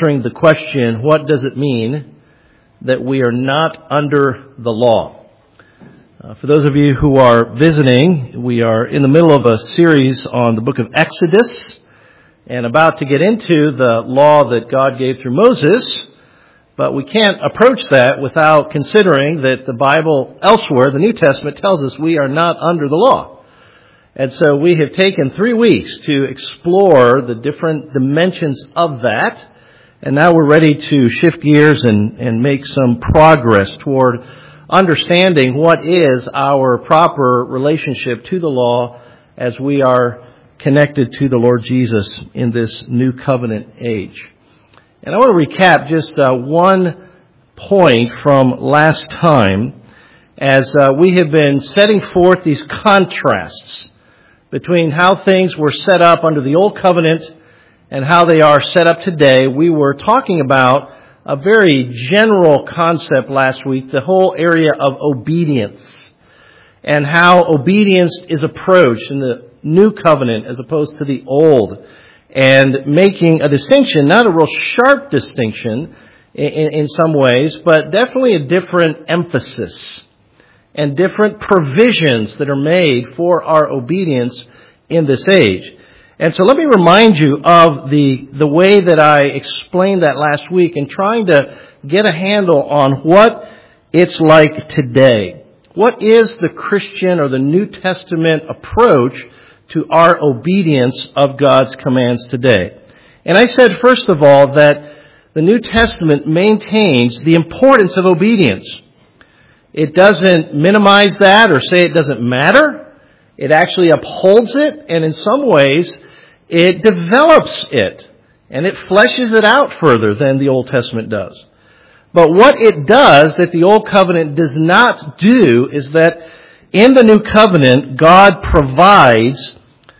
answering the question, what does it mean that we are not under the law? For those of you who are visiting, we are in the middle of a series on the book of Exodus and about to get into the law that God gave through Moses, but we can't approach that without considering that the Bible elsewhere, the New Testament, tells us we are not under the law. And so we have taken 3 weeks to explore the different dimensions of that. And now we're ready to shift gears and make some progress toward understanding what is our proper relationship to the law as we are connected to the Lord Jesus in this new covenant age. And I want to recap just one point from last time as we have been setting forth these contrasts between how things were set up under the Old Covenant and how they are set up today. We were talking about a very general concept last week, the whole area of obedience, and how obedience is approached in the New Covenant as opposed to the Old, and making a distinction, not a real sharp distinction in some ways, but definitely a different emphasis and different provisions that are made for our obedience in this age. And so let me remind you of the way that I explained that last week in trying to get a handle on what it's like today. What is the Christian or the New Testament approach to our obedience of God's commands today? And I said, first of all, that the New Testament maintains the importance of obedience. It doesn't minimize that or say it doesn't matter. It actually upholds it, and in some ways, it develops it, and it fleshes it out further than the Old Testament does. But what it does that the Old Covenant does not do is that in the New Covenant, God provides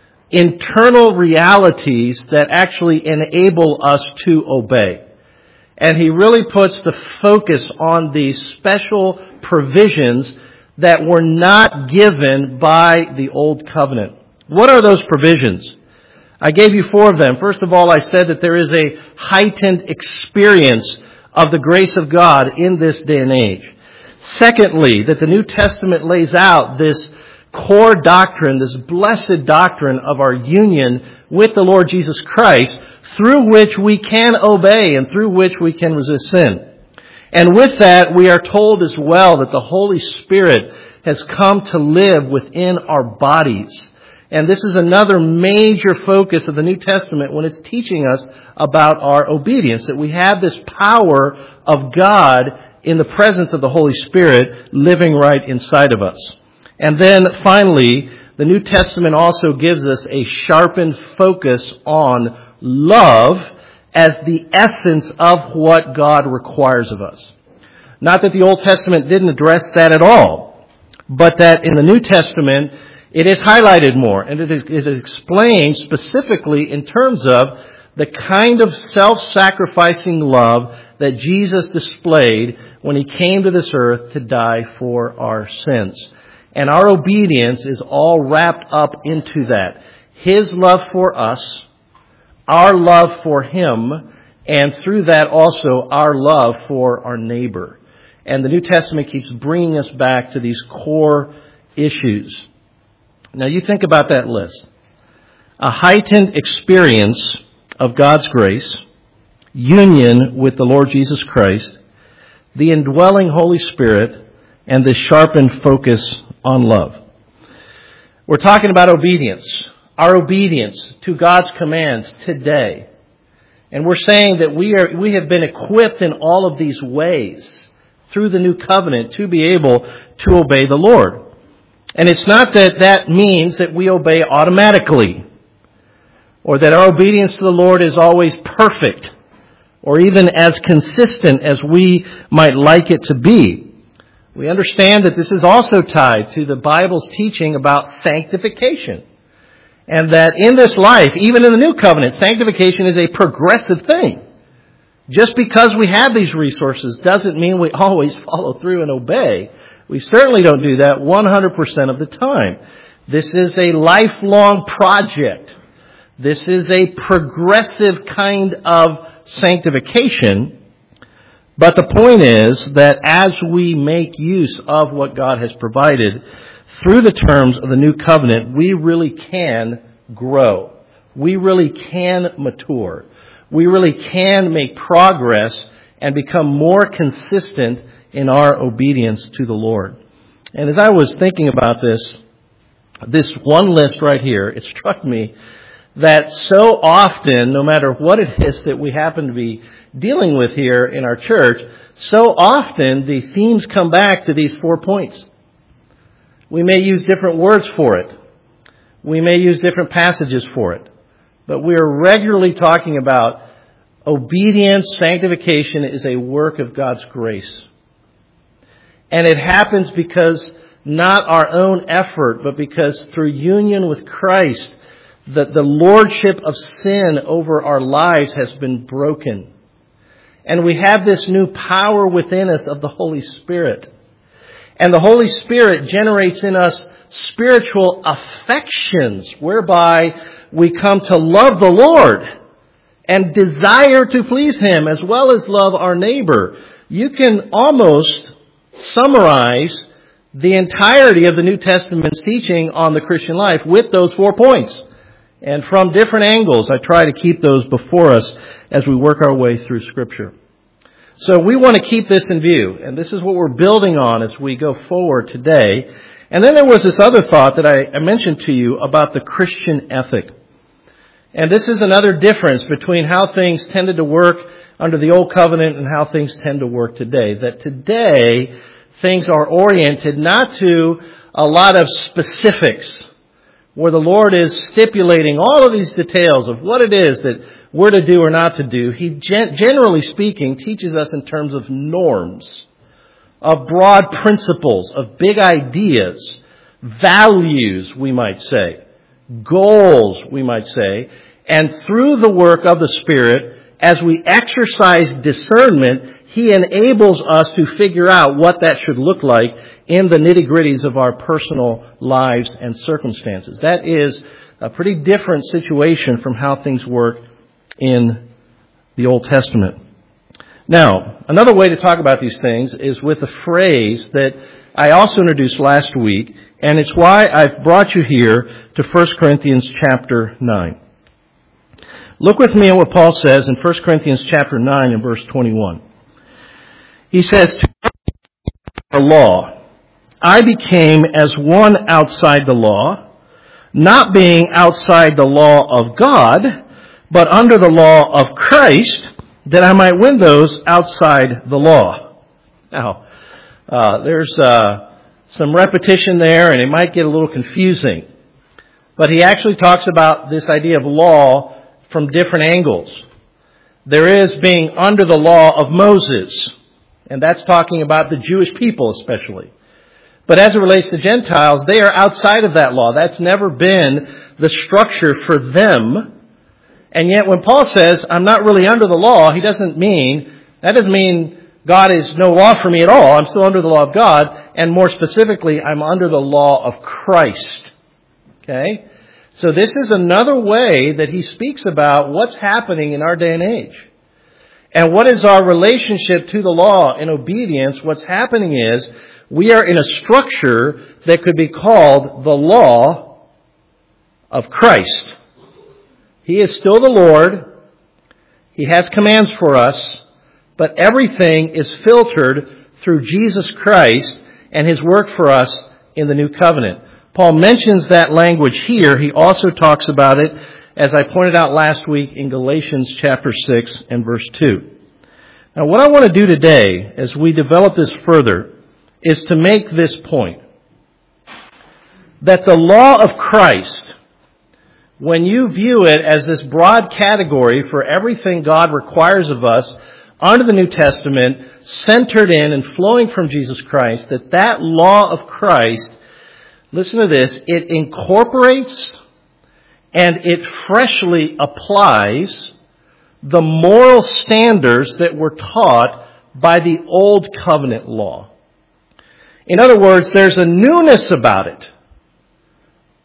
internal realities that actually enable us to obey. And He really puts the focus on these special provisions that were not given by the Old Covenant. What are those provisions? I gave you 4 of them. First of all, I said that there is a heightened experience of the grace of God in this day and age. Secondly, that the New Testament lays out this core doctrine, this blessed doctrine of our union with the Lord Jesus Christ, through which we can obey and through which we can resist sin. And with that, we are told as well that the Holy Spirit has come to live within our bodies. And this is another major focus of the New Testament when it's teaching us about our obedience, that we have this power of God in the presence of the Holy Spirit living right inside of us. And then finally, the New Testament also gives us a sharpened focus on love as the essence of what God requires of us. Not that the Old Testament didn't address that at all, but that in the New Testament it is highlighted more, and it is explained specifically in terms of the kind of self-sacrificing love that Jesus displayed when He came to this earth to die for our sins. And our obedience is all wrapped up into that. His love for us, our love for Him, and through that also our love for our neighbor. And the New Testament keeps bringing us back to these core issues. Now you think about that list. A heightened experience of God's grace, union with the Lord Jesus Christ, the indwelling Holy Spirit, and the sharpened focus on love. We're talking about obedience. Our obedience to God's commands today. And we're saying that we have been equipped in all of these ways through the new covenant to be able to obey the Lord. And it's not that that means that we obey automatically, or that our obedience to the Lord is always perfect, or even as consistent as we might like it to be. We understand that this is also tied to the Bible's teaching about sanctification. And that in this life, even in the new covenant, sanctification is a progressive thing. Just because we have these resources doesn't mean we always follow through and obey. We certainly don't do that 100% of the time. This is a lifelong project This is a progressive kind of sanctification. But the point is that as we make use of what God has provided through the terms of the new covenant, we really can grow. We really can mature. We really can make progress and become more consistent in our obedience to the Lord. And as I was thinking about this one list right here, it struck me that so often, no matter what it is that we happen to be dealing with here in our church, so often the themes come back to these 4 points. We may use different words for it. We may use different passages for it. But we are regularly talking about obedience, sanctification is a work of God's grace. And it happens because not our own effort, but because through union with Christ, that the lordship of sin over our lives has been broken. And we have this new power within us of the Holy Spirit. And the Holy Spirit generates in us spiritual affections whereby we come to love the Lord and desire to please Him as well as love our neighbor. You can almost summarize the entirety of the New Testament's teaching on the Christian life with those 4 points. And from different angles, I try to keep those before us as we work our way through Scripture. So we want to keep this in view, and this is what we're building on as we go forward today. And then there was this other thought that I mentioned to you about the Christian ethic. And this is another difference between how things tended to work under the Old Covenant and how things tend to work today. That today, things are oriented not to a lot of specifics, where the Lord is stipulating all of these details of what it is that we're to do or not to do. He, generally speaking, teaches us in terms of norms, of broad principles, of big ideas, values, we might say, goals, we might say. And through the work of the Spirit, as we exercise discernment, He enables us to figure out what that should look like in the nitty-gritties of our personal lives and circumstances. That is a pretty different situation from how things work in the Old Testament. Now, another way to talk about these things is with a phrase that I also introduced last week, and it's why I've brought you here to 1 Corinthians chapter 9. Look with me at what Paul says in 1 Corinthians chapter 9 and verse 21. He says, "To the law, I became as one outside the law, not being outside the law of God, but under the law of Christ, that I might win those outside the law." Now, there's some repetition there, and it might get a little confusing. But he actually talks about this idea of law from different angles. There is being under the law of Moses, and that's talking about the Jewish people especially. But as it relates to Gentiles, they are outside of that law. That's never been the structure for them. And yet when Paul says, I'm not really under the law, that doesn't mean God is no law for me at all. I'm still under the law of God. And more specifically, I'm under the law of Christ. Okay? So this is another way that he speaks about what's happening in our day and age. And what is our relationship to the law in obedience? What's happening is we are in a structure that could be called the law of Christ. He is still the Lord. He has commands for us, but everything is filtered through Jesus Christ and His work for us in the new covenant. Paul mentions that language here. He also talks about it, as I pointed out last week, in Galatians chapter 6 and verse 2. Now, what I want to do today, as we develop this further, is to make this point. That the law of Christ, when you view it as this broad category for everything God requires of us under the New Testament, centered in and flowing from Jesus Christ, that law of Christ, listen to this, it incorporates and it freshly applies the moral standards that were taught by the Old Covenant law. In other words, there's a newness about it.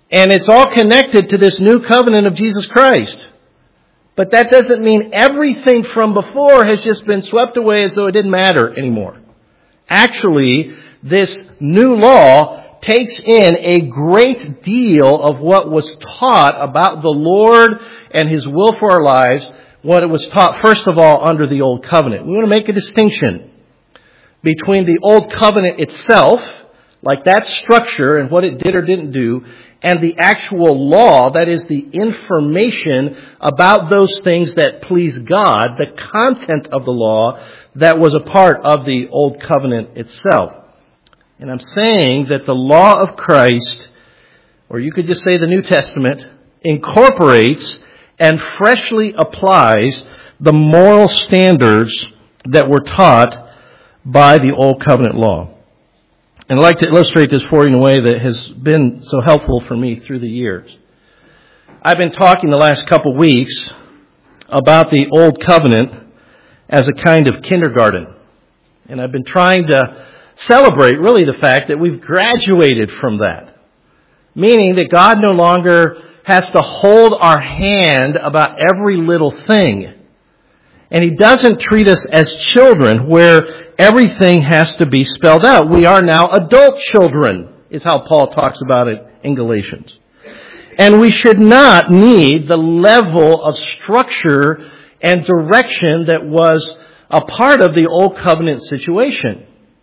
And it's all connected to this new covenant of Jesus Christ. But that doesn't mean everything from before has just been swept away as though it didn't matter anymore. Actually, this new law takes in a great deal of what was taught about the Lord and His will for our lives, what it was taught, first of all, under the Old Covenant. We want to make a distinction between the Old Covenant itself, like that structure and what it did or didn't do, and the actual law, that is the information about those things that please God, the content of the law that was a part of the Old Covenant itself. And I'm saying that the law of Christ, or you could just say the New Testament, incorporates and freshly applies the moral standards that were taught by the Old Covenant law. And I'd like to illustrate this for you in a way that has been so helpful for me through the years. I've been talking the last couple weeks about the Old Covenant as a kind of kindergarten. And I've been trying to celebrate really the fact that we've graduated from that. Meaning that God no longer has to hold our hand about every little thing. And He doesn't treat us as children where everything has to be spelled out. We are now adult children, is how Paul talks about it in Galatians. And we should not need the level of structure and direction that was a part of the Old Covenant situation.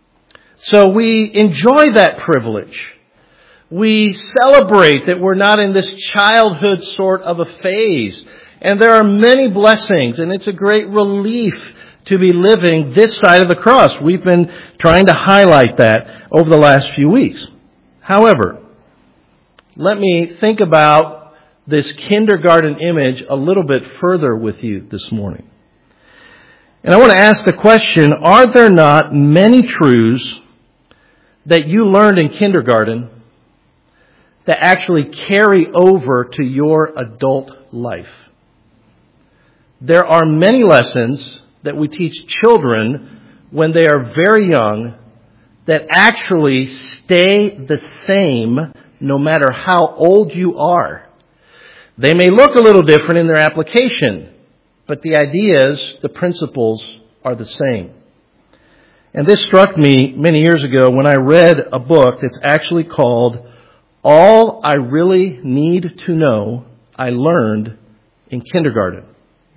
So we enjoy that privilege. We celebrate that we're not in this childhood sort of a phase. And there are many blessings, and it's a great relief to be living this side of the cross. We've been trying to highlight that over the last few weeks. However, let me think about this kindergarten image a little bit further with you this morning. And I want to ask the question, are there not many truths that you learned in kindergarten that actually carry over to your adult life? There are many lessons that we teach children when they are very young that actually stay the same no matter how old you are. They may look a little different in their application, but the ideas, the principles are the same. And this struck me many years ago when I read a book that's actually called All I Really Need to Know I Learned in Kindergarten.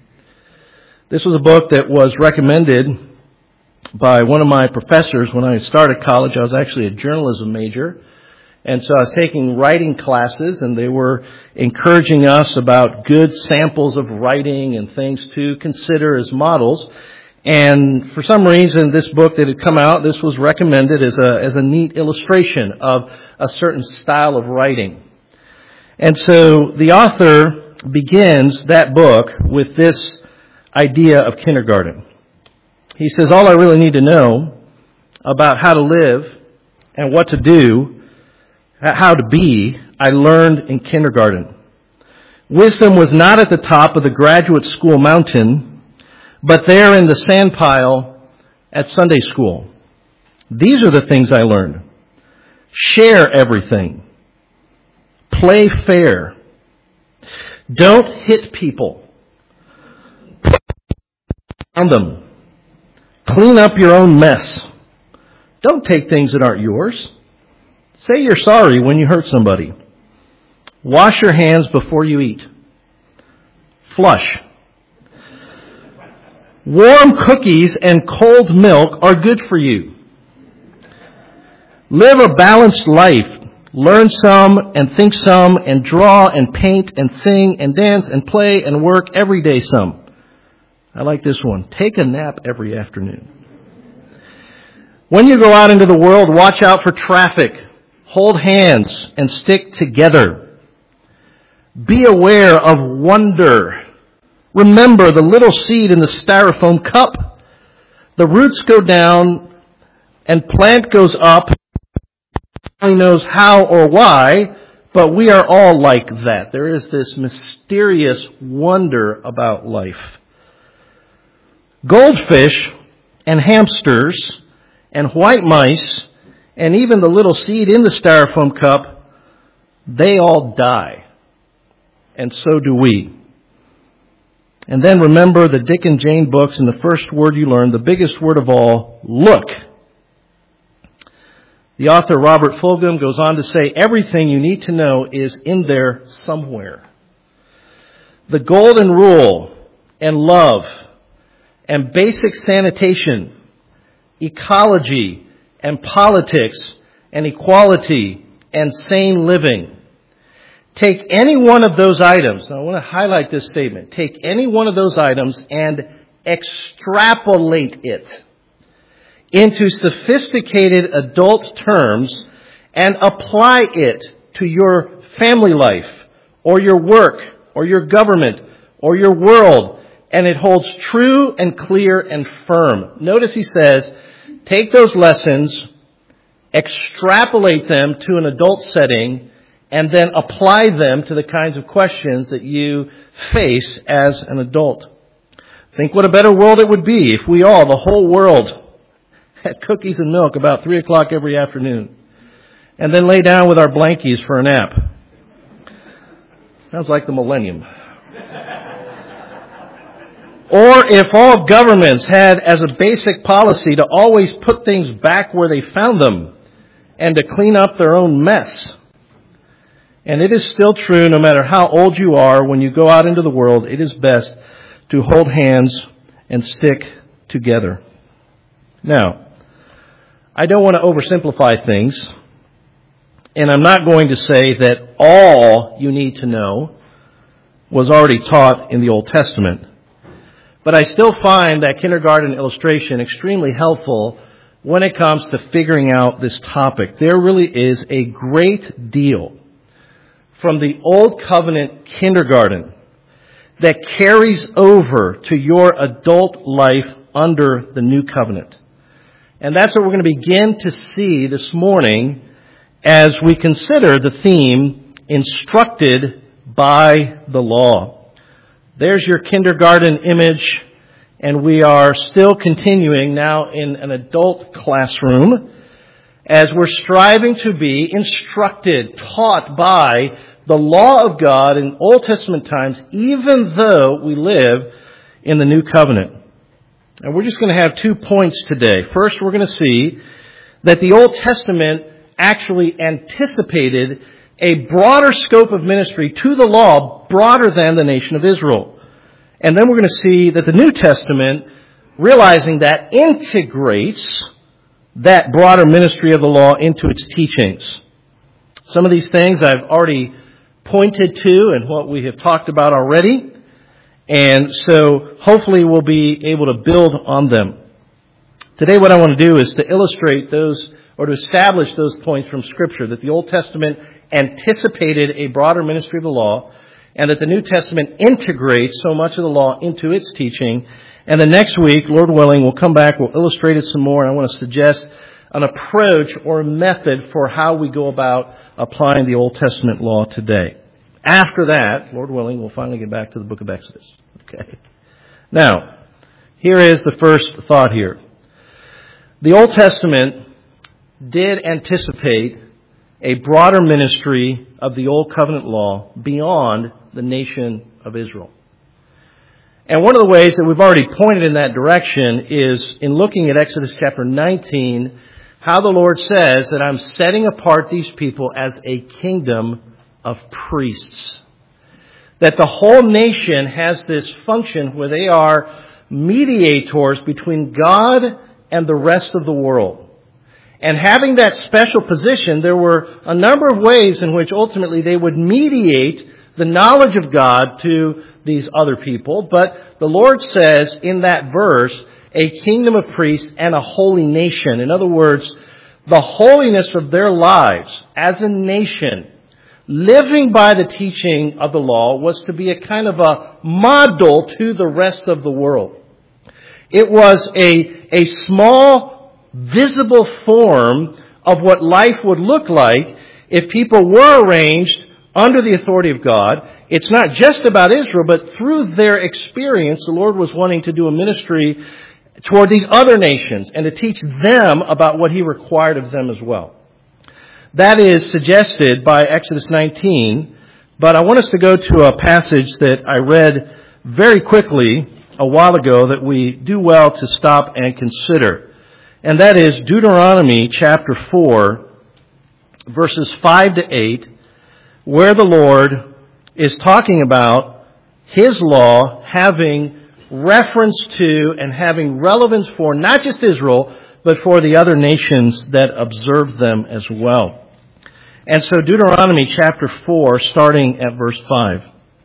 This was a book that was recommended by one of my professors when I started college. I was actually a journalism major. And so I was taking writing classes, and they were encouraging us about good samples of writing and things to consider as models. And for some reason, this book that had come out, this was recommended as a neat illustration of a certain style of writing. And so the author begins that book with this idea of kindergarten. He says, all I really need to know about how to live and what to do, how to be, I learned in kindergarten. Wisdom was not at the top of the graduate school mountain, but there in the sand pile at Sunday school. These are the things I learned. Share everything. Play fair. Don't hit people. On them. Clean up your own mess. Don't take things that aren't yours. Say you're sorry when you hurt somebody. Wash your hands before you eat. Flush. Warm cookies and cold milk are good for you. Live a balanced life. Learn some and think some and draw and paint and sing and dance and play and work every day some. I like this one. Take a nap every afternoon. When you go out into the world, watch out for traffic. Hold hands and stick together. Be aware of wonder. Remember the little seed in the styrofoam cup. The roots go down and plant goes up. Nobody knows how or why, but we are all like that. There is this mysterious wonder about life. Goldfish and hamsters and white mice and even the little seed in the styrofoam cup, They all die. And so do we. And then remember the Dick and Jane books, and the first word you learn, the biggest word of all, look. The author Robert Fulghum goes on to say, everything you need to know is in there somewhere. The golden rule and love and basic sanitation, ecology and politics and equality and sane living. Take any one of those items. Now I want to highlight this statement. Take any one of those items and extrapolate it into sophisticated adult terms and apply it to your family life or your work or your government or your world, and it holds true and clear and firm. Notice he says, take those lessons, extrapolate them to an adult setting, and then apply them to the kinds of questions that you face as an adult. Think what a better world it would be if we all, the whole world, had cookies and milk about 3 o'clock every afternoon, and then lay down with our blankies for a nap. Sounds like the millennium. Or if all governments had as a basic policy to always put things back where they found them and to clean up their own mess. And it is still true, no matter how old you are, when you go out into the world, it is best to hold hands and stick together. Now, I don't want to oversimplify things, and I'm not going to say that all you need to know was already taught in the Old Testament. But I still find that kindergarten illustration extremely helpful when it comes to figuring out this topic. There really is a great deal from the Old Covenant kindergarten that carries over to your adult life under the New Covenant. And that's what we're going to begin to see this morning as we consider the theme, Instructed by the Law. There's your kindergarten image, and we are still continuing now in an adult classroom as we're striving to be instructed, taught by the law of God in Old Testament times, even though we live in the New Covenant. And we're just going to have 2 points today. First, we're going to see that the Old Testament actually anticipated a broader scope of ministry to the law, broader than the nation of Israel. And then we're going to see that the New Testament, realizing that, integrates that broader ministry of the law into its teachings. Some of these things I've already pointed to and what we have talked about already. And so hopefully we'll be able to build on them. Today what I want to do is to illustrate those, or to establish those points from Scripture, that the Old Testament anticipated a broader ministry of the law, and that the New Testament integrates so much of the law into its teaching. And then next week, Lord willing, we'll come back, we'll illustrate it some more, and I want to suggest an approach or a method for how we go about applying the Old Testament law today. After that, Lord willing, we'll finally get back to the book of Exodus. Okay. Now, here is the first thought here. The Old Testament did anticipate a broader ministry of the Old Covenant law beyond the nation of Israel. And one of the ways that we've already pointed in that direction is in looking at Exodus chapter 19, how the Lord says that I'm setting apart these people as a kingdom of priests. That the whole nation has this function where they are mediators between God and the rest of the world. And having that special position, there were a number of ways in which ultimately they would mediate the knowledge of God to these other people. But the Lord says in that verse, a kingdom of priests and a holy nation. In other words, the holiness of their lives as a nation, living by the teaching of the law, was to be a kind of a model to the rest of the world. It was a small, visible form of what life would look like if people were arranged under the authority of God. It's not just about Israel, but through their experience, the Lord was wanting to do a ministry toward these other nations and to teach them about what He required of them as well. That is suggested by Exodus 19, but I want us to go to a passage that I read very quickly a while ago that we do well to stop and consider. And that is Deuteronomy chapter 4, verses 5 to 8, where the Lord is talking about His law having reference to and having relevance for not just Israel, but for the other nations that observe them as well. And so Deuteronomy chapter 4, starting at verse 5.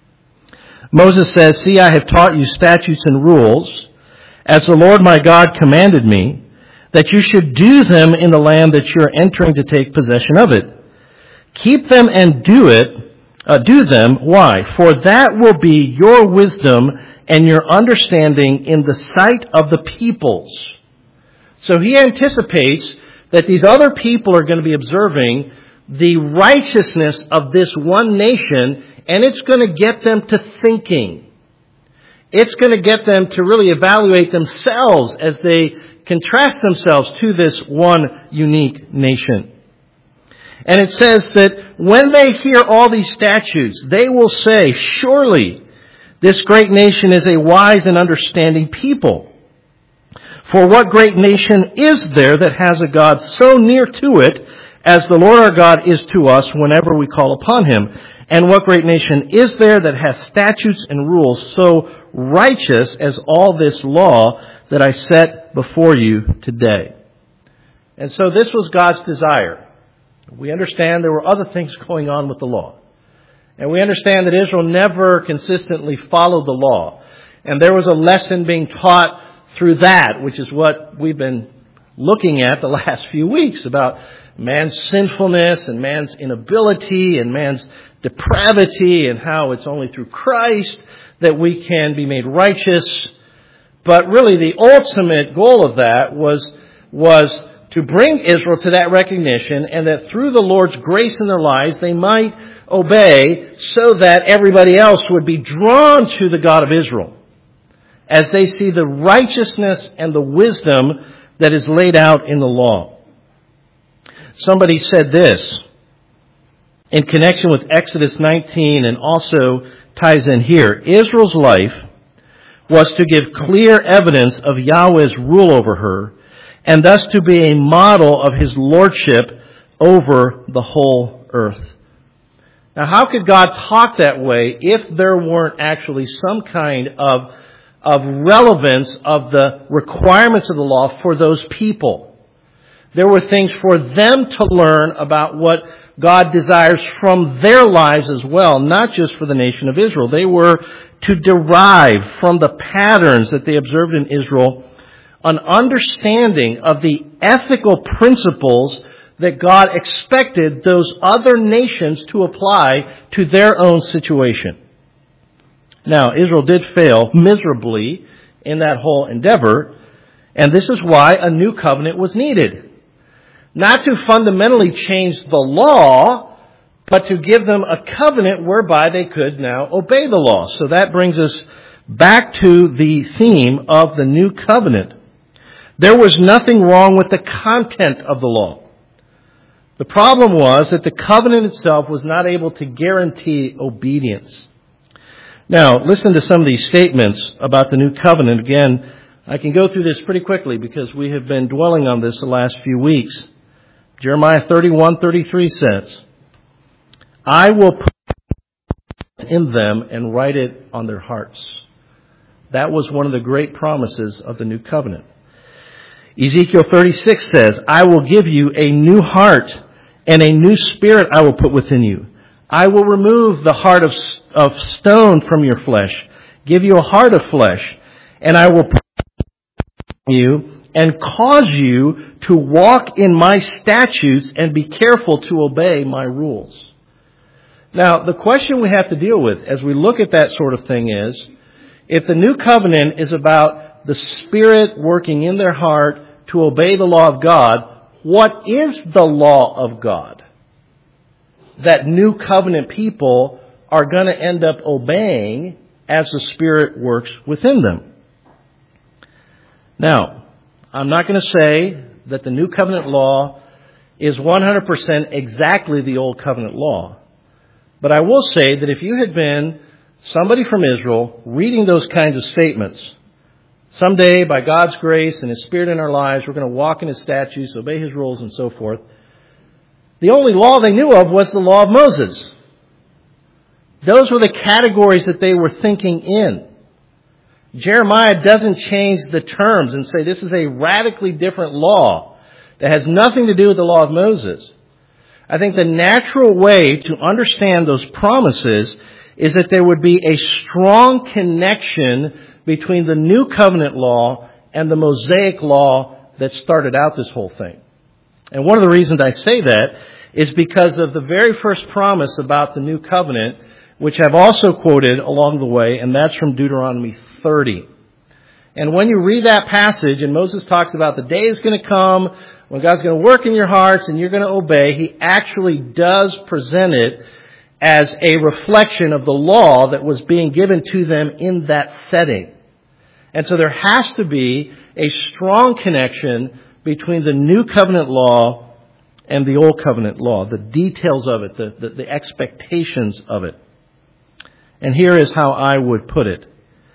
Moses says, "See, I have taught you statutes and rules, as the Lord my God commanded me, that you should do them in the land that you are entering to take possession of it. Keep them and do them. Why? For that will be your wisdom and your understanding in the sight of the peoples." So he anticipates that these other people are going to be observing the righteousness of this one nation, and it's going to get them to thinking. It's going to get them to really evaluate themselves as they contrast themselves to this one unique nation. And it says that when they hear all these statutes, they will say, "Surely this great nation is a wise and understanding people. For what great nation is there that has a God so near to it as the Lord our God is to us whenever we call upon Him? And what great nation is there that has statutes and rules so righteous as all this law that I set before you today?" And so this was God's desire. We understand there were other things going on with the law. And we understand that Israel never consistently followed the law. And there was a lesson being taught through that, which is what we've been looking at the last few weeks about man's sinfulness and man's inability and man's depravity and how it's only through Christ that we can be made righteous. But really the ultimate goal of that was to bring Israel to that recognition, and that through the Lord's grace in their lives they might obey so that everybody else would be drawn to the God of Israel as they see the righteousness and the wisdom that is laid out in the law. Somebody said this in connection with Exodus 19 and also ties in here. Israel's life was to give clear evidence of Yahweh's rule over her, and thus to be a model of His lordship over the whole earth. Now, how could God talk that way if there weren't actually some kind of relevance of the requirements of the law for those people? There were things for them to learn about what God desires from their lives as well, not just for the nation of Israel. They were to derive from the patterns that they observed in Israel an understanding of the ethical principles that God expected those other nations to apply to their own situation. Now, Israel did fail miserably in that whole endeavor, and this is why a new covenant was needed. Not to fundamentally change the law, but to give them a covenant whereby they could now obey the law. So that brings us back to the theme of the new covenant. There was nothing wrong with the content of the law. The problem was that the covenant itself was not able to guarantee obedience. Now, listen to some of these statements about the new covenant. Again, I can go through this pretty quickly because we have been dwelling on this the last few weeks. Jeremiah 31:33 says, "I will put in them and write it on their hearts." That was one of the great promises of the new covenant. Ezekiel 36 says, "I will give you a new heart, and a new spirit I will put within you. I will remove the heart of stone from your flesh, give you a heart of flesh, and I will put you and cause you to walk in my statutes and be careful to obey my rules." Now, the question we have to deal with as we look at that sort of thing is, if the new covenant is about the Spirit working in their heart to obey the law of God, what is the law of God that new covenant people are going to end up obeying as the Spirit works within them? Now, I'm not going to say that the new covenant law is 100% exactly the Old Covenant law. But I will say that if you had been somebody from Israel reading those kinds of statements, someday, by God's grace and His Spirit in our lives, we're going to walk in His statutes, obey His rules, and so forth, the only law they knew of was the law of Moses. Those were the categories that they were thinking in. Jeremiah doesn't change the terms and say this is a radically different law that has nothing to do with the law of Moses. I think the natural way to understand those promises is that there would be a strong connection between the New Covenant law and the Mosaic law that started out this whole thing. And one of the reasons I say that is because of the very first promise about the New Covenant, which I've also quoted along the way, and that's from Deuteronomy 30. And when you read that passage, and Moses talks about the day is going to come when God's going to work in your hearts and you're going to obey, he actually does present it as a reflection of the law that was being given to them in that setting. And so there has to be a strong connection between the New Covenant law and the Old Covenant law, the details of it, the expectations of it. And here is how I would put it.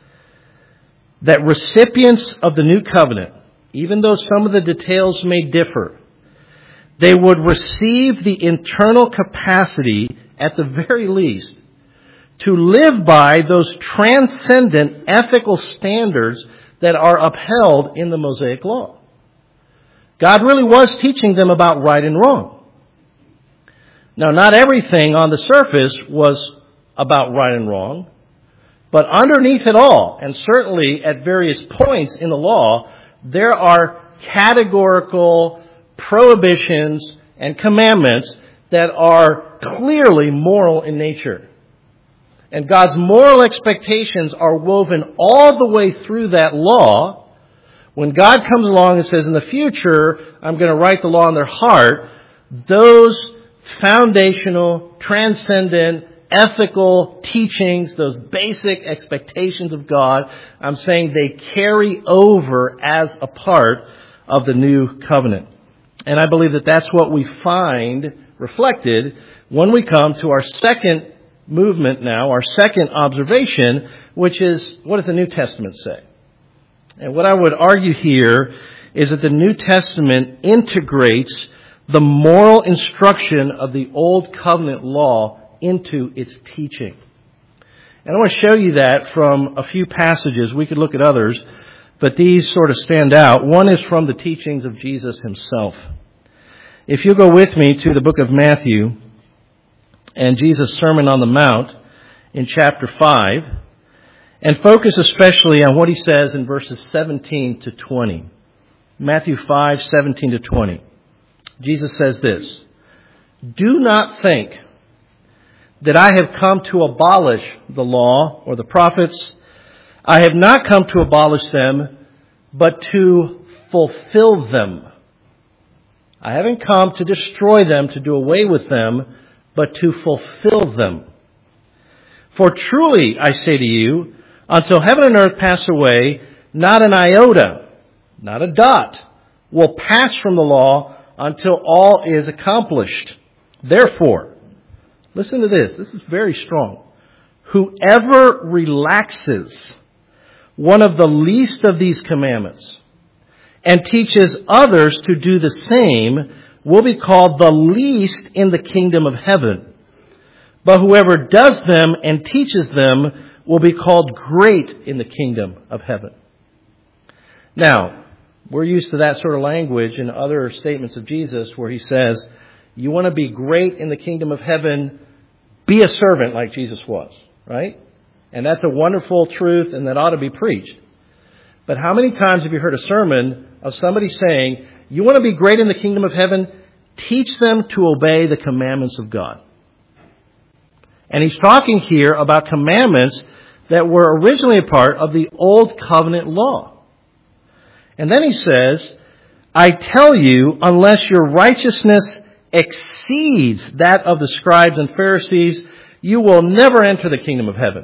That recipients of the New Covenant, even though some of the details may differ, they would receive the internal capacity, at the very least, to live by those transcendent ethical standards that are upheld in the Mosaic law. God really was teaching them about right and wrong. Now, not everything on the surface was about right and wrong, but underneath it all, and certainly at various points in the law, there are categorical prohibitions and commandments that are clearly moral in nature. And God's moral expectations are woven all the way through that law. When God comes along and says, in the future, I'm going to write the law in their heart, those foundational, transcendent, ethical teachings, those basic expectations of God, I'm saying they carry over as a part of the New Covenant. And I believe that that's what we find reflected when we come to our second movement now, our second observation, which is, what does the New Testament say? And what I would argue here is that the New Testament integrates the moral instruction of the Old Covenant law into its teaching. And I want to show you that from a few passages. We could look at others, but these sort of stand out. One is from the teachings of Jesus himself. If you go with me to the book of Matthew and Jesus' Sermon on the Mount in chapter 5, and focus especially on what he says in verses 17 to 20. Matthew 5, 17 to 20. Jesus says this, "Do not think that I have come to abolish the law or the prophets. I have not come to abolish them, but to fulfill them. I haven't come to destroy them, to do away with them, but to fulfill them. For truly, I say to you, until heaven and earth pass away, not an iota, not a dot, will pass from the law until all is accomplished. Therefore," listen to this. This is very strong. "Whoever relaxes one of the least of these commandments and teaches others to do the same will be called the least in the kingdom of heaven. But whoever does them and teaches them will be called great in the kingdom of heaven." Now, we're used to that sort of language in other statements of Jesus where he says, you want to be great in the kingdom of heaven, be a servant like Jesus was, right? And that's a wonderful truth and that ought to be preached. But how many times have you heard a sermon of somebody saying, you want to be great in the kingdom of heaven, teach them to obey the commandments of God. And he's talking here about commandments that were originally a part of the Old Covenant law. And then he says, "I tell you, unless your righteousness exceeds that of the scribes and Pharisees, you will never enter the kingdom of heaven."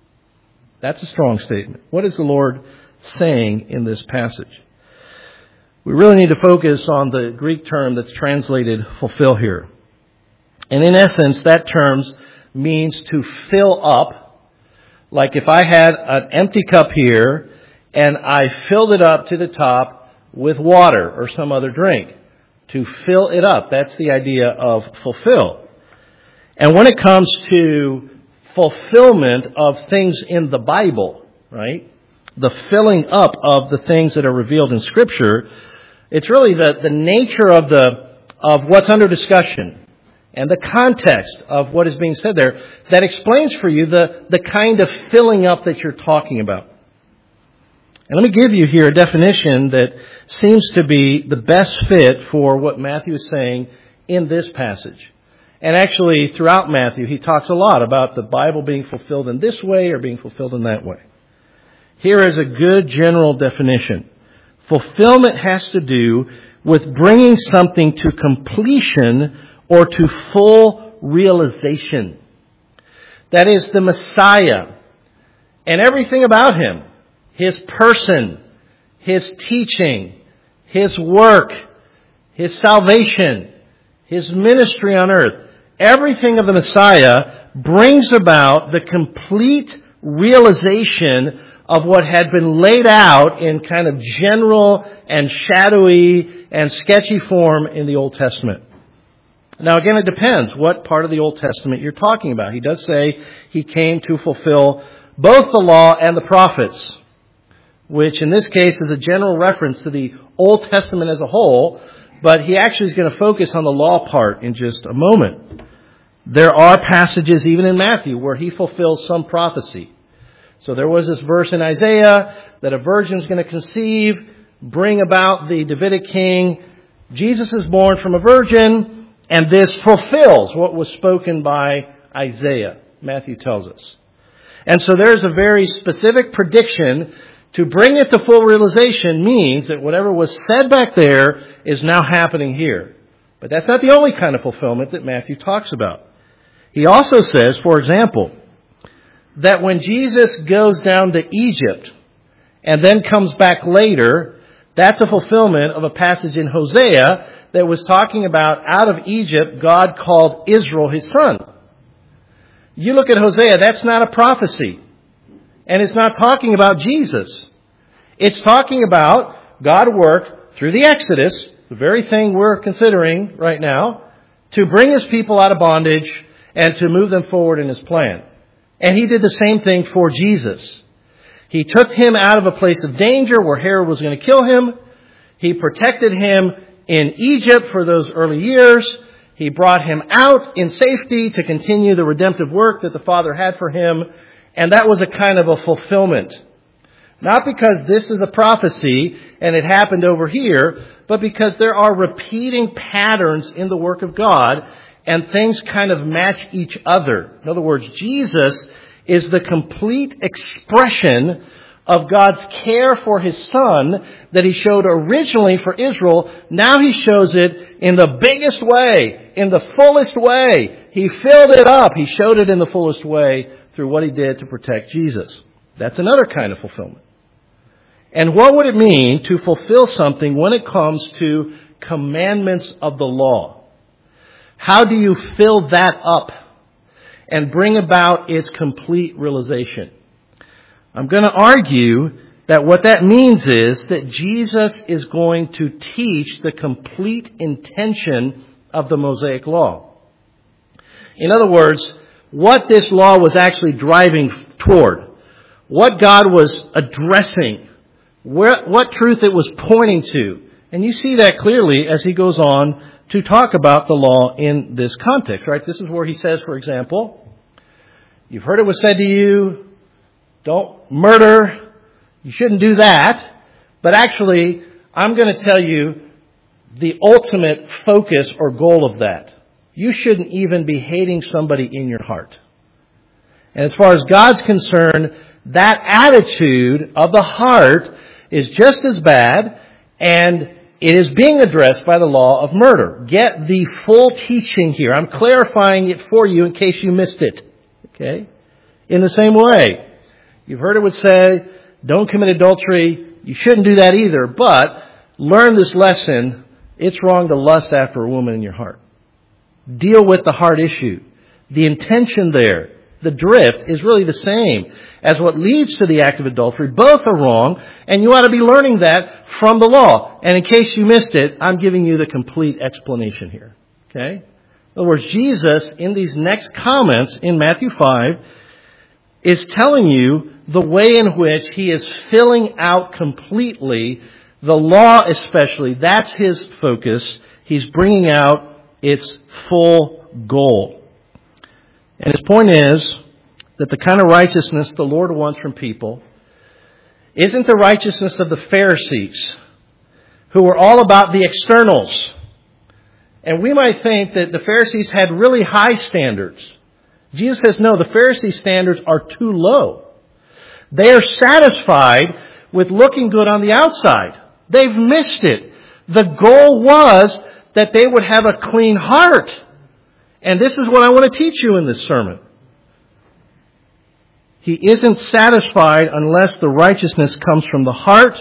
That's a strong statement. What is the Lord saying in this passage? We really need to focus on the Greek term that's translated fulfill here. And in essence, that term means to fill up. Like if I had an empty cup here and I filled it up to the top with water or some other drink. To fill it up. That's the idea of fulfill. And when it comes to fulfillment of things in the Bible, right? The filling up of the things that are revealed in Scripture, it's really the nature of what's under discussion and the context of what is being said there that explains for you the kind of filling up that you're talking about. And let me give you here a definition that seems to be the best fit for what Matthew is saying in this passage. And actually, throughout Matthew, he talks a lot about the Bible being fulfilled in this way or being fulfilled in that way. Here is a good general definition. Fulfillment has to do with bringing something to completion or to full realization. That is the Messiah and everything about Him. His person, His teaching, His work, His salvation, His ministry on earth. Everything of the Messiah brings about the complete realization of what had been laid out in kind of general and shadowy and sketchy form in the Old Testament. Now again, it depends what part of the Old Testament you're talking about. He does say He came to fulfill both the law and the prophets, which in this case is a general reference to the Old Testament as a whole, but he actually is going to focus on the law part in just a moment. There are passages even in Matthew where he fulfills some prophecy. So there was this verse in Isaiah that a virgin is going to conceive, bring about the Davidic king. Jesus is born from a virgin, and this fulfills what was spoken by Isaiah, Matthew tells us. And so there's a very specific prediction. To bring it to full realization means that whatever was said back there is now happening here. But that's not the only kind of fulfillment that Matthew talks about. He also says, for example, that when Jesus goes down to Egypt and then comes back later, that's a fulfillment of a passage in Hosea that was talking about out of Egypt, God called Israel His son. You look at Hosea, that's not a prophecy. And it's not talking about Jesus. It's talking about God worked through the Exodus, the very thing we're considering right now, to bring His people out of bondage and to move them forward in His plan. And He did the same thing for Jesus. He took Him out of a place of danger where Herod was going to kill Him. He protected Him in Egypt for those early years. He brought Him out in safety to continue the redemptive work that the Father had for Him. And that was a kind of a fulfillment. Not because this is a prophecy and it happened over here, but because there are repeating patterns in the work of God and things kind of match each other. In other words, Jesus is the complete expression of God's care for His Son that He showed originally for Israel. Now He shows it in the biggest way, in the fullest way. He filled it up. He showed it in the fullest way through what He did to protect Jesus. That's another kind of fulfillment. And what would it mean to fulfill something when it comes to commandments of the law? How do you fill that up and bring about its complete realization? I'm going to argue that what that means is that Jesus is going to teach the complete intention of the Mosaic Law. In other words, what this law was actually driving toward, what God was addressing, what truth it was pointing to. And you see that clearly as he goes on to talk about the law in this context, right? This is where he says, for example, you've heard it was said to you, don't murder, you shouldn't do that. But actually, I'm going to tell you the ultimate focus or goal of that. You shouldn't even be hating somebody in your heart. And as far as God's concerned, that attitude of the heart is just as bad, and it is being addressed by the law of murder. Get the full teaching here. I'm clarifying it for you in case you missed it. Okay? In the same way, you've heard it would say, don't commit adultery. You shouldn't do that either. But learn this lesson, it's wrong to lust after a woman in your heart. Deal with the heart issue. The intention there, the drift, is really the same as what leads to the act of adultery. Both are wrong, and you ought to be learning that from the law. And in case you missed it, I'm giving you the complete explanation here. Okay? In other words, Jesus, in these next comments in Matthew 5, is telling you the way in which he is filling out completely the law especially. That's his focus. He's bringing out its full goal. And his point is that the kind of righteousness the Lord wants from people isn't the righteousness of the Pharisees, who were all about the externals. And we might think that the Pharisees had really high standards. Jesus says, no, the Pharisees' standards are too low. They are satisfied with looking good on the outside. They've missed it. The goal was that they would have a clean heart. And this is what I want to teach you in this sermon. He isn't satisfied unless the righteousness comes from the heart,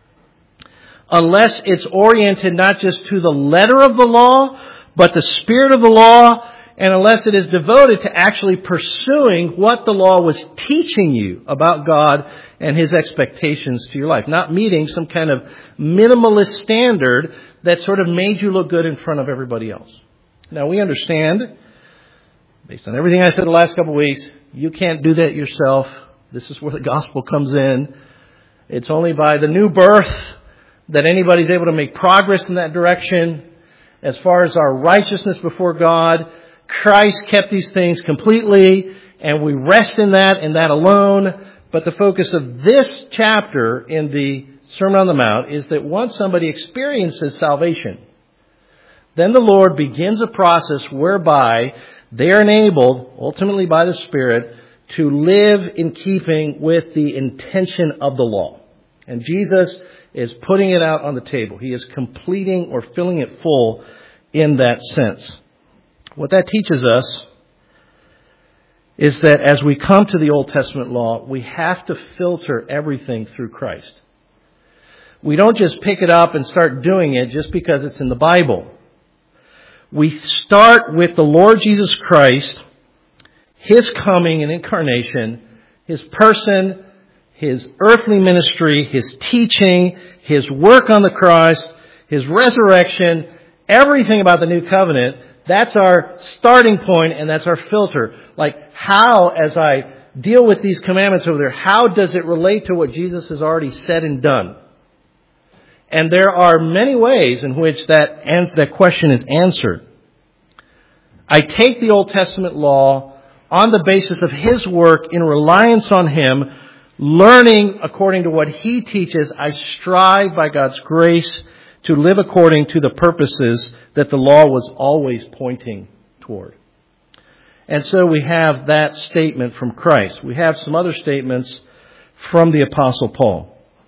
unless it's oriented not just to the letter of the law, but the spirit of the law, and unless it is devoted to actually pursuing what the law was teaching you about God and His expectations to your life. Not meeting some kind of minimalist standard that sort of made you look good in front of everybody else. Now we understand, based on everything I said the last couple of weeks, you can't do that yourself. This is where the gospel comes in. It's only by the new birth that anybody's able to make progress in that direction. As far as our righteousness before God, Christ kept these things completely, and we rest in that alone. But the focus of this chapter in the Sermon on the Mount is that once somebody experiences salvation, then the Lord begins a process whereby they are enabled, ultimately by the Spirit, to live in keeping with the intention of the law. And Jesus is putting it out on the table. He is completing or filling it full in that sense. What that teaches us is that as we come to the Old Testament law, we have to filter everything through Christ. We don't just pick it up and start doing it just because it's in the Bible. We start with the Lord Jesus Christ, His coming and incarnation, His person, His earthly ministry, His teaching, His work on the cross, His resurrection, everything about the new covenant. That's our starting point and that's our filter. Like how, as I deal with these commandments over there, how does it relate to what Jesus has already said and done? And there are many ways in which that question is answered. I take the Old Testament law on the basis of His work in reliance on Him, learning according to what He teaches. I strive by God's grace to live according to the purposes that the law was always pointing toward. And so we have that statement from Christ. We have some other statements from the Apostle Paul.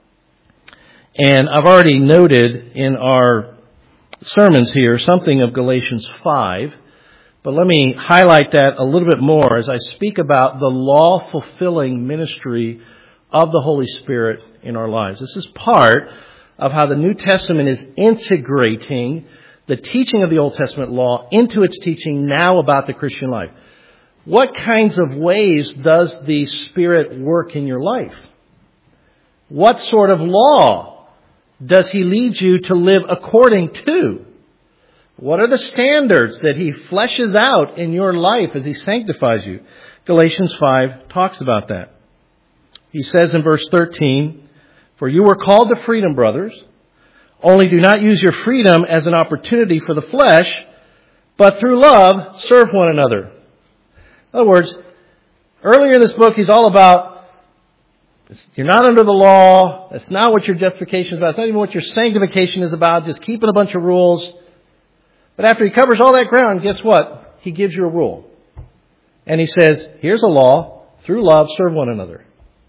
And I've already noted in our sermons here something of Galatians 5. But let me highlight that a little bit more as I speak about the law-fulfilling ministry of the Holy Spirit in our lives. This is part of how the New Testament is integrating the teaching of the Old Testament law into its teaching now about the Christian life. What kinds of ways does the Spirit work in your life? What sort of law does He lead you to live according to? What are the standards that He fleshes out in your life as He sanctifies you? Galatians 5 talks about that. He says in verse 13, "For you were called to freedom, brothers. Only do not use your freedom as an opportunity for the flesh, but through love serve one another." In other words, earlier in this book, he's all about, you're not under the law. That's not what your justification is about. It's not even what your sanctification is about. Just keeping a bunch of rules. But after he covers all that ground, guess what? He gives you a rule. And he says, here's a law. Through love, serve one another.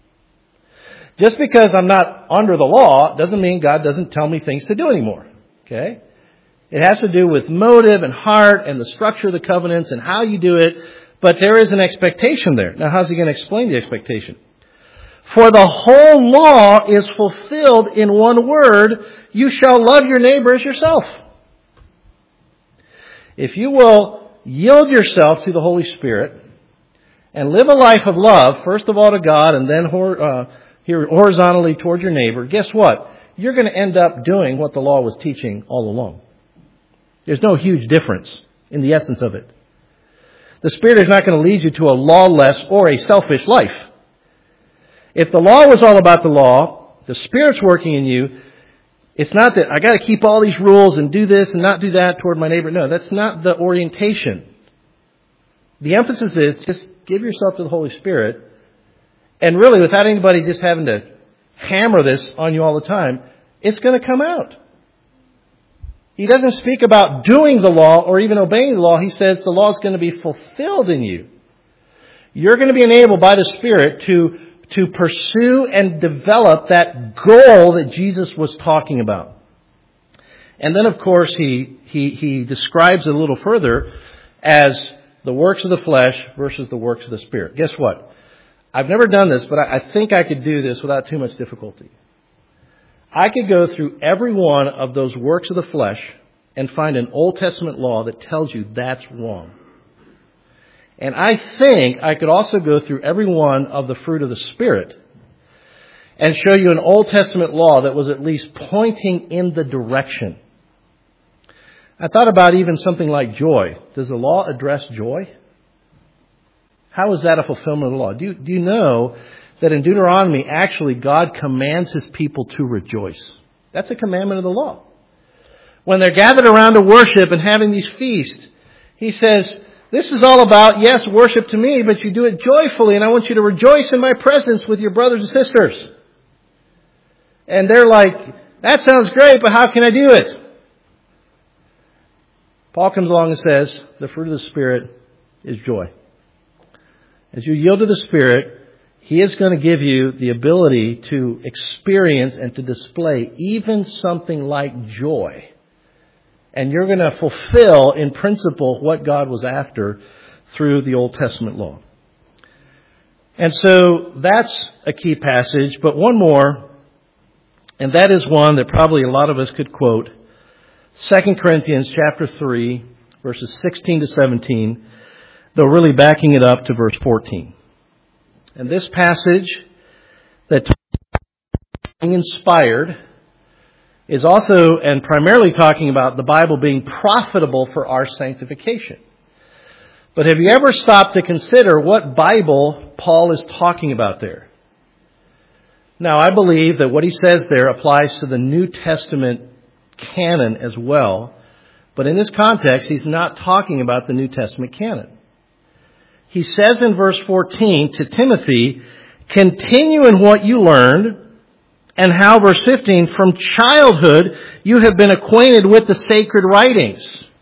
Just because I'm not under the law doesn't mean God doesn't tell me things to do anymore. Okay? It has to do with motive and heart and the structure of the covenants and how you do it. But there is an expectation there. Now, how's he going to explain the expectation? For the whole law is fulfilled in one word, you shall love your neighbor as yourself. If you will yield yourself to the Holy Spirit and live a life of love, first of all to God and then horizontally toward your neighbor, guess what? You're going to end up doing what the law was teaching all along. There's no huge difference in the essence of it. The Spirit is not going to lead you to a lawless or a selfish life. If the law was all about the law, the Spirit's working in you, it's not that I got to keep all these rules and do this and not do that toward my neighbor. No, that's not the orientation. The emphasis is just give yourself to the Holy Spirit, and really without anybody just having to hammer this on you all the time, it's going to come out. He doesn't speak about doing the law or even obeying the law. He says the law is going to be fulfilled in you. You're going to be enabled by the Spirit to pursue and develop that goal that Jesus was talking about. And then, of course, he describes it a little further as the works of the flesh versus the works of the Spirit. Guess what? I've never done this, but I think I could do this without too much difficulty. I could go through every one of those works of the flesh and find an Old Testament law that tells you that's wrong. And I think I could also go through every one of the fruit of the Spirit and show you an Old Testament law that was at least pointing in the direction. I thought about even something like joy. Does the law address joy? How is that a fulfillment of the law? Do you know that in Deuteronomy, actually, God commands His people to rejoice? That's a commandment of the law. When they're gathered around to worship and having these feasts, He says, this is all about, yes, worship to me, but you do it joyfully, and I want you to rejoice in my presence with your brothers and sisters. And they're like, that sounds great, but how can I do it? Paul comes along and says, the fruit of the Spirit is joy. As you yield to the Spirit, He is going to give you the ability to experience and to display even something like joy. And you're going to fulfill, in principle, what God was after through the Old Testament law. And so that's a key passage. But one more, and that is one that probably a lot of us could quote. 2 Corinthians chapter 3, verses 16 to 17, though really backing it up to verse 14. And this passage that being inspired is also and primarily talking about the Bible being profitable for our sanctification. But have you ever stopped to consider what Bible Paul is talking about there? Now, I believe that what he says there applies to the New Testament canon as well. But in this context, he's not talking about the New Testament canon. He says in verse 14 to Timothy, continue in what you learned, and how, verse 15, from childhood you have been acquainted with the sacred writings.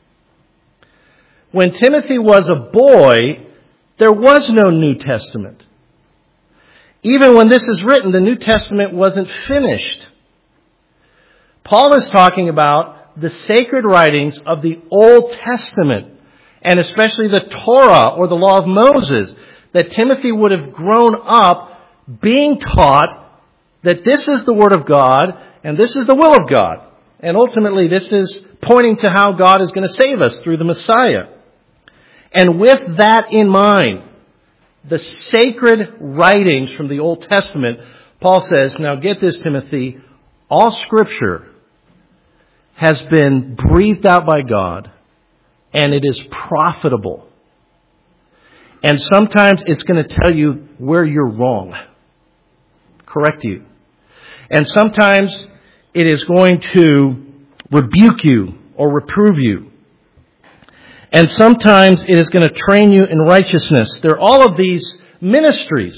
When Timothy was a boy, there was no New Testament. Even when this is written, the New Testament wasn't finished. Paul is talking about the sacred writings of the Old Testament, and especially the Torah or the law of Moses, that Timothy would have grown up being taught that this is the Word of God and this is the will of God. And ultimately this is pointing to how God is going to save us through the Messiah. And with that in mind, the sacred writings from the Old Testament, Paul says, now get this, Timothy, all Scripture has been breathed out by God and it is profitable. And sometimes it's going to tell you where you're wrong. Correct you. And sometimes it is going to rebuke you or reprove you. And sometimes it is going to train you in righteousness. There are all of these ministries.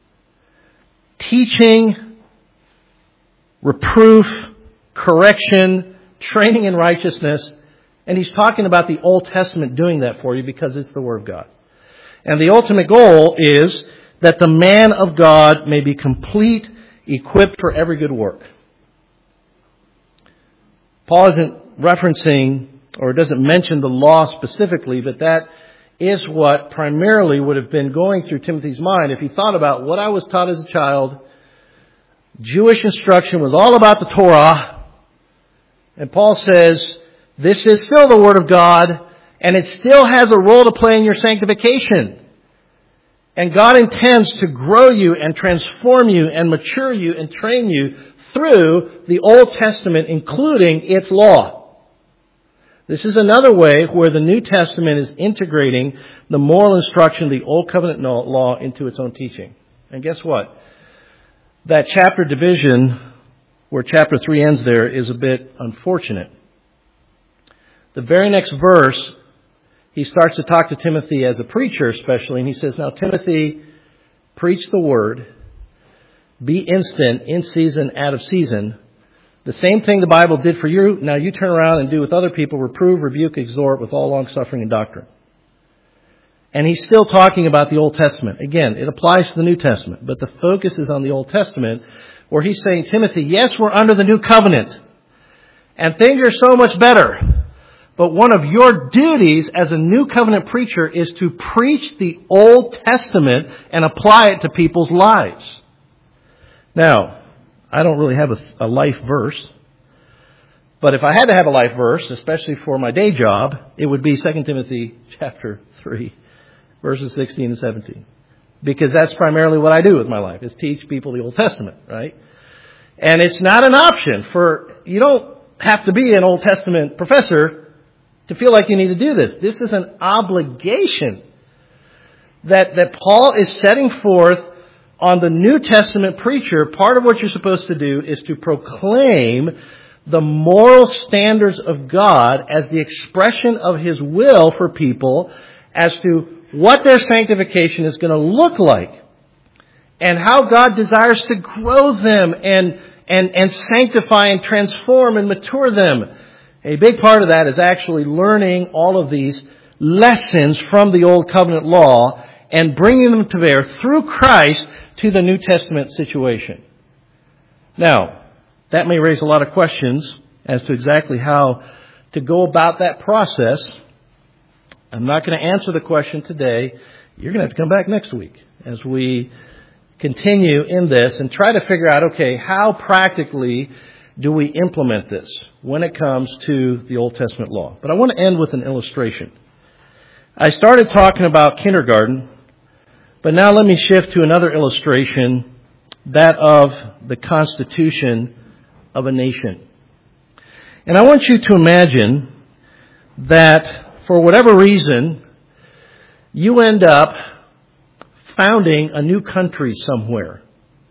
Teaching, reproof, correction, training in righteousness. And he's talking about the Old Testament doing that for you because it's the Word of God. And the ultimate goal is that the man of God may be complete, equipped for every good work. Paul isn't referencing or doesn't mention the law specifically, but that is what primarily would have been going through Timothy's mind if he thought about what I was taught as a child, Jewish instruction was all about the Torah. And Paul says, this is still the Word of God, and it still has a role to play in your sanctification. And God intends to grow you and transform you and mature you and train you through the Old Testament, including its law. This is another way where the New Testament is integrating the moral instruction of the Old Covenant law into its own teaching. And guess what? That chapter division, where chapter 3 ends there, is a bit unfortunate. The very next verse, he starts to talk to Timothy as a preacher especially, and he says, now Timothy, preach the word, be instant, in season, out of season. The same thing the Bible did for you, now you turn around and do with other people, reprove, rebuke, exhort with all long-suffering and doctrine. And he's still talking about the Old Testament. Again, it applies to the New Testament, but the focus is on the Old Testament, where he's saying, Timothy, yes, we're under the new covenant, and things are so much better. But one of your duties as a new covenant preacher is to preach the Old Testament and apply it to people's lives. Now, I don't really have a life verse, but if I had to have a life verse, especially for my day job, it would be 2 Timothy chapter 3, verses 16 and 17. Because that's primarily what I do with my life, is teach people the Old Testament, right? And it's not an option you don't have to be an Old Testament professor to feel like you need to do this. This is an obligation that Paul is setting forth on the New Testament preacher. Part of what you're supposed to do is to proclaim the moral standards of God as the expression of His will for people as to what their sanctification is going to look like and how God desires to grow them and sanctify and transform and mature them. A big part of that is actually learning all of these lessons from the Old Covenant law and bringing them to bear through Christ to the New Testament situation. Now, that may raise a lot of questions as to exactly how to go about that process. I'm not going to answer the question today. You're going to have to come back next week as we continue in this and try to figure out, okay, how practically do we implement this when it comes to the Old Testament law? But I want to end with an illustration. I started talking about kindergarten, but now let me shift to another illustration, that of the constitution of a nation. And I want you to imagine that for whatever reason, you end up founding a new country somewhere.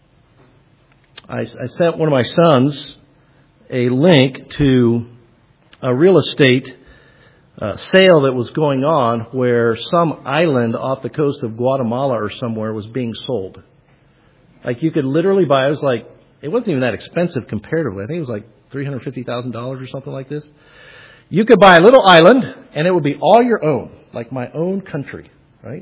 I sent one of my sons a link to a real estate sale that was going on where some island off the coast of Guatemala or somewhere was being sold. Like you could literally buy, it wasn't even that expensive comparatively. I think it was like $350,000 or something like this. You could buy a little island and it would be all your own, like my own country, right?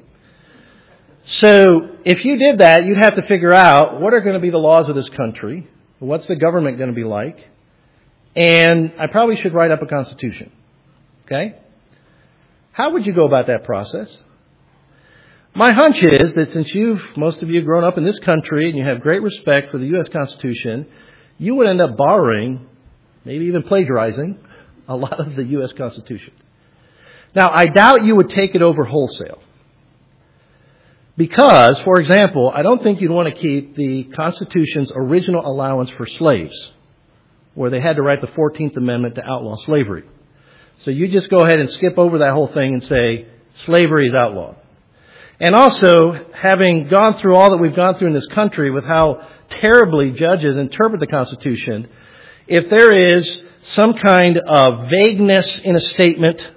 So if you did that, you'd have to figure out what are going to be the laws of this country, what's the government going to be like, and I probably should write up a constitution. Okay? How would you go about that process? My hunch is that since most of you have grown up in this country and you have great respect for the U.S. Constitution, you would end up borrowing, maybe even plagiarizing, a lot of the U.S. Constitution. Now, I doubt you would take it over wholesale. Because, for example, I don't think you'd want to keep the Constitution's original allowance for slaves, where they had to write the 14th Amendment to outlaw slavery. So you just go ahead and skip over that whole thing and say, slavery is outlawed. And also, having gone through all that we've gone through in this country with how terribly judges interpret the Constitution, if there is some kind of vagueness in a statement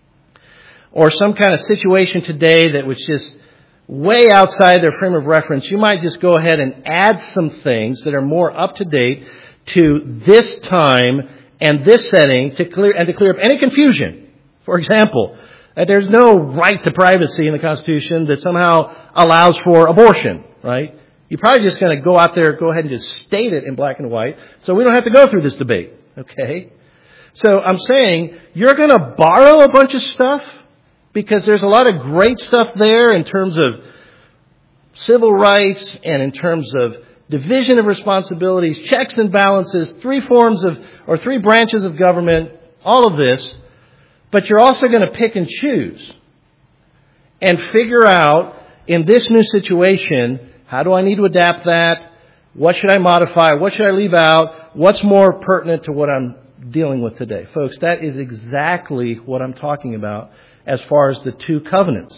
or some kind of situation today that was just way outside their frame of reference, you might just go ahead and add some things that are more up to date to this time and this setting to clear up any confusion. For example, that there's no right to privacy in the Constitution that somehow allows for abortion, right? You're probably just going to go ahead and just state it in black and white so we don't have to go through this debate, okay? So I'm saying you're going to borrow a bunch of stuff because there's a lot of great stuff there in terms of civil rights and in terms of division of responsibilities, checks and balances, three branches of government, all of this. But you're also going to pick and choose and figure out, in this new situation, how do I need to adapt that? What should I modify? What should I leave out? What's more pertinent to what I'm dealing with today? Folks, that is exactly what I'm talking about as far as the two covenants.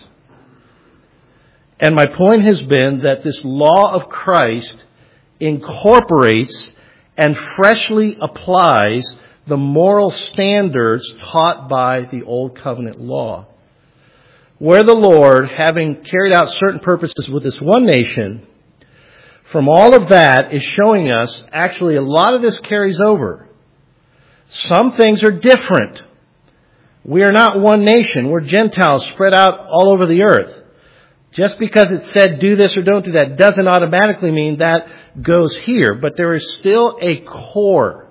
And my point has been that this law of Christ incorporates and freshly applies the moral standards taught by the Old Covenant law. Where the Lord, having carried out certain purposes with this one nation, from all of that is showing us actually a lot of this carries over. Some things are different. We are not one nation. We're Gentiles spread out all over the earth. Just because it said do this or don't do that doesn't automatically mean that goes here. But there is still a core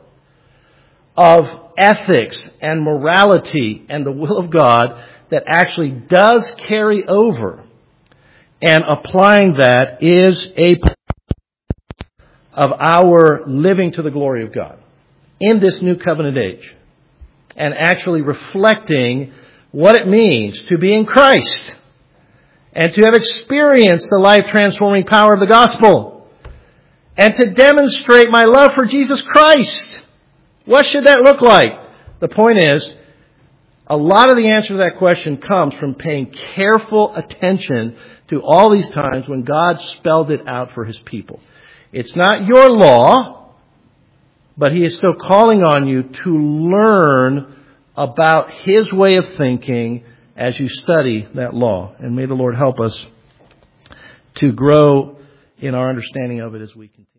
of ethics and morality and the will of God that actually does carry over. And applying that is a part of our living to the glory of God in this new covenant age. And actually reflecting what it means to be in Christ and to have experienced the life-transforming power of the gospel and to demonstrate my love for Jesus Christ. What should that look like? The point is, a lot of the answer to that question comes from paying careful attention to all these times when God spelled it out for His people. It's not your law, but He is still calling on you to learn about His way of thinking as you study that law. And may the Lord help us to grow in our understanding of it as we continue.